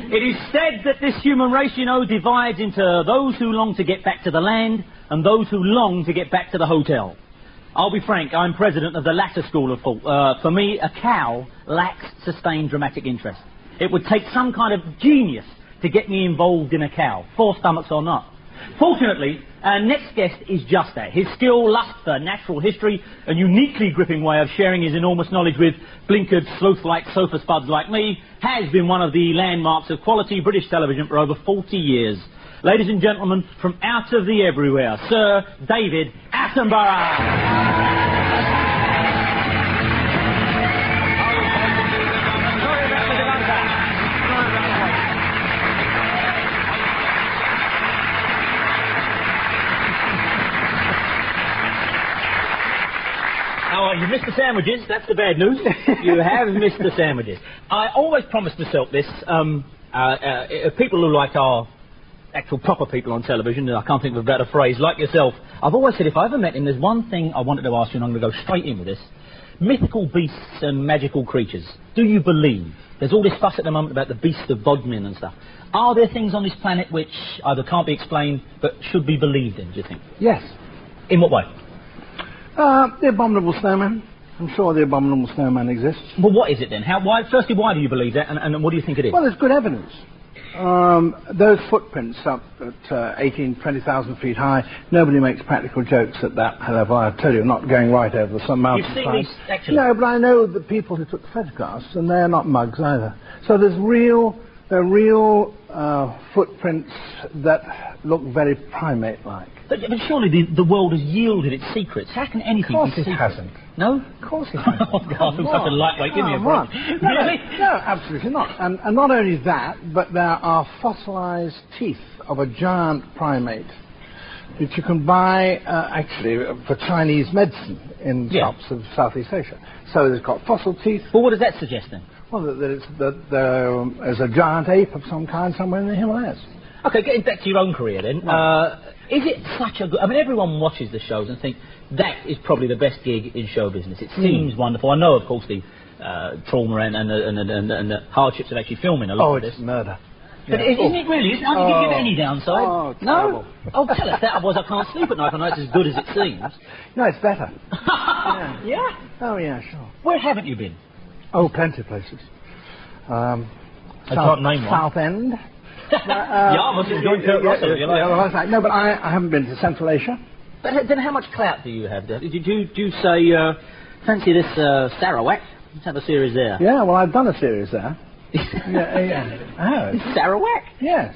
It is said that this human race, divides into those who long to get back to the land and those who long to get back to the hotel. I'll be frank, I'm president of the latter school of thought. For me, a cow lacks sustained dramatic interest. It would take some kind of genius to get me involved in a cow, four stomachs or not. Fortunately, our next guest is just that. His skill, lust for natural history, a uniquely gripping way of sharing his enormous knowledge with blinkered, sloth-like sofa spuds like me, has been one of the landmarks of quality British television for over 40 years. Ladies and gentlemen, from out of the everywhere, Sir David Attenborough. You missed the sandwiches, that's the bad news. You have missed the sandwiches. I always promised myself this. People who like our actual proper people on television, I can't think of a better phrase, like yourself, I've always said if I ever met him, there's one thing I wanted to ask you, and I'm going to go straight in with this. Mythical beasts and magical creatures. Do you believe? There's all this fuss at the moment about the beast of Bodmin and stuff. Are there things on this planet which either can't be explained but should be believed in, do you think? Yes. In what way? The abominable snowman. I'm sure the abominable snowman exists. Well, what is it then? Firstly, why do you believe that, and what do you think it is? Well, there's good evidence. Those footprints up at 20,000 feet high, nobody makes practical jokes at that level. I tell you, not going right over some mountain. You've seen these, actually? No, but I know the people who took the photographs, and they're not mugs either. So there's real footprints that look very primate-like. But surely the world has yielded its secrets. How can anything be secret? Of course it hasn't. No? Of course it hasn't. Oh, God, I'm such a lightweight. Give me a break. Really? No, absolutely not. And not only that, but there are fossilized teeth of a giant primate which you can buy, actually, for Chinese medicine in shops of Southeast Asia. So they've got fossil teeth. Well, what does that suggest then? Well, that there's a giant ape of some kind somewhere in the Himalayas. Okay, getting back to your own career then. Right. Is it such a good... I mean, everyone watches the shows and thinks that is probably the best gig in show business. It seems wonderful. I know, of course, the trauma and the hardships of actually filming a lot of this. Oh, it's murder. But isn't it really? Aren't you give any downside? Oh, terrible. No? Oh, tell us that, otherwise I can't sleep at night. I know it's as good as it seems. No, it's better. Yeah? Oh, yeah, sure. Where haven't you been? Oh, plenty of places. I can't name one. Southend. Yarmouth is going to Russell. No, but I haven't been to Central Asia. But then how much clout do you have there? Do you say, fancy this Sarawak? Let's have a series there. Yeah, well, I've done a series there. Yeah. Oh. Sarawak? Yes.